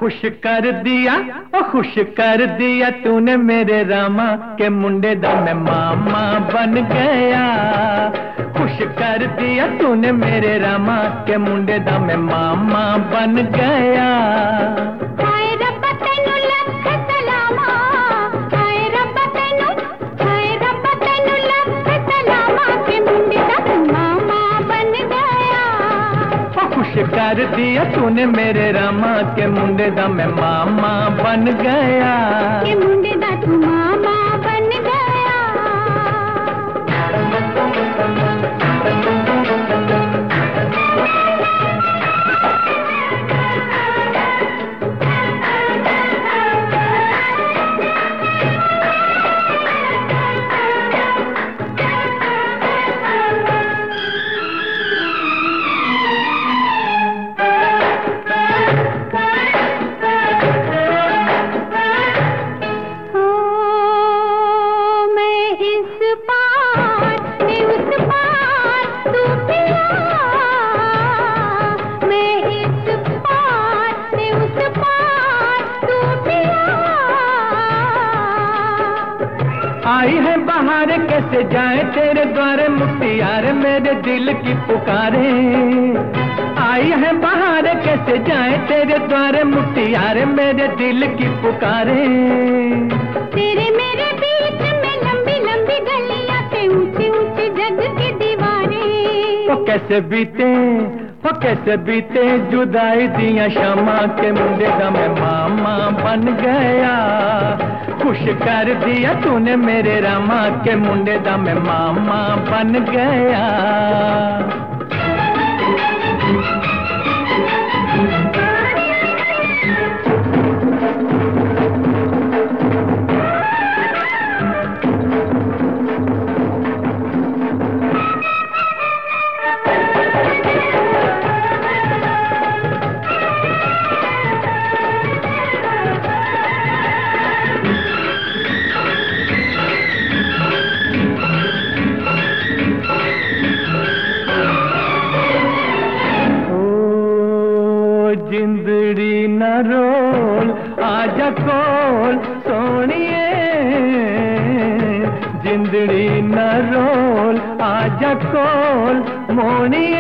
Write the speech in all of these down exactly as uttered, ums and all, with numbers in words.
खुश कर दिया ओ खुश कर दिया तूने मेरे रामा के मुंडे दा मैं मामा बन गया। खुश कर दिया तूने मेरे रामा के मुंडे दा मैं मामा बन गया। हाय रब्बा तैनू लख सलामा, हाय रब्बा तैनू, हाय रब्बा तैनू लख सलामा के मुंडे दा तू मामा बन गया। ओ खुश कर दिया तूने मेरे रामा के मुंडे दा मैं मामा बन गया। के मुंडे दा तू मामा बन गया। आई है बहार कैसे जाए तेरे द्वारे मुख्तियार मेरे दिल की पुकारे। आई है बहार कैसे जाए तेरे द्वारे मुख्तियार मेरे दिल की पुकारे। तेरे मेरे बीच में लंबी लंबी गलियां से ऊंची ऊंची जग की दीवारें। वो कैसे बीते वो कैसे बीते जुदाई दिया शामा के मुंडे दा मैं मामा बन गया। खुश कर दिया तूने मेरे रामा के मुंडे दा मैं मामा बन गया। जिंदड़ी न रोल आजा कोल सोनिए, जिंदड़ी न रोल आजा कोल मोनिए।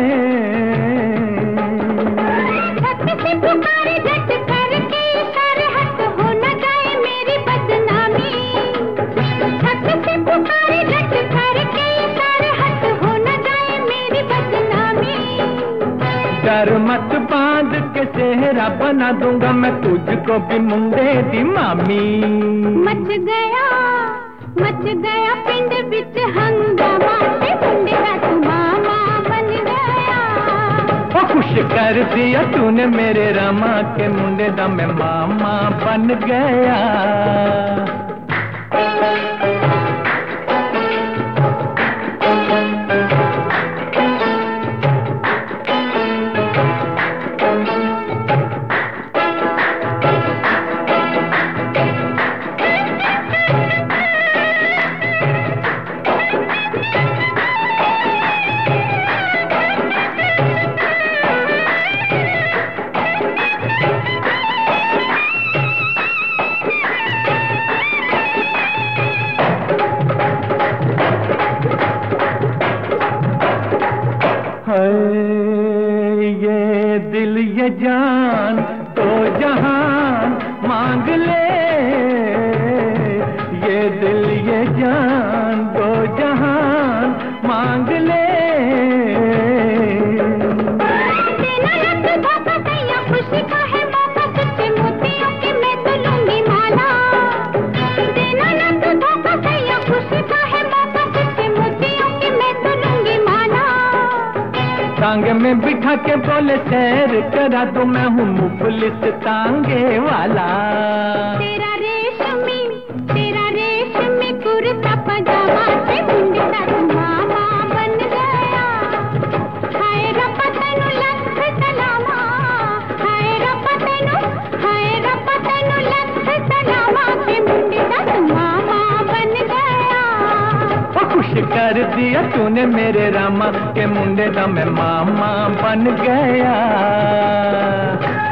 छत से पुकारे झट करके सरहद हो न जाए मेरी बदनामी। छत से पुकारे झट करके सरहद हो न जाए मेरी बदनामी। डर मत बांध के सेहरा बना दूंगा मैं तुझको भी मुंडे दी मामी। मच गया मच गया पिंड बिच हंगामा ते मुंडे दा तू मामा बन गया। ओ खुश कर दिया तूने मेरे रामा के मुंडे दा मैं मामा बन गया। ये दिल ये जान तो जहान मांग ले, ये दिल ये जान तो जहान मांग ले। देना लग धोखा कैया खुशी का है मौका सच्चे मोतियों की मैं तो लूंगी माला। देना लग धोखा कैया खुशी का है मौका सच्चे मोतियों की मैं तो लूंगी माला। टांगे में बिठा के बोले सैर करा तो मैं हूँ मुफलिस टांगे वाला। तेरा रेशमी तेरा रेशमी कुर्ता पजामा से मुंडे दा तू मामा बन गया। हाय रब्बा तैनू लख सलामा, हाय रब्बा तैनू, हाय रब्बा तैनू लख सलामा के मुंडे दा तू मामा बन गया। ओ खुश कर दिया तूने मेरे रामा के मुंडे दा मैं मामा बन गया।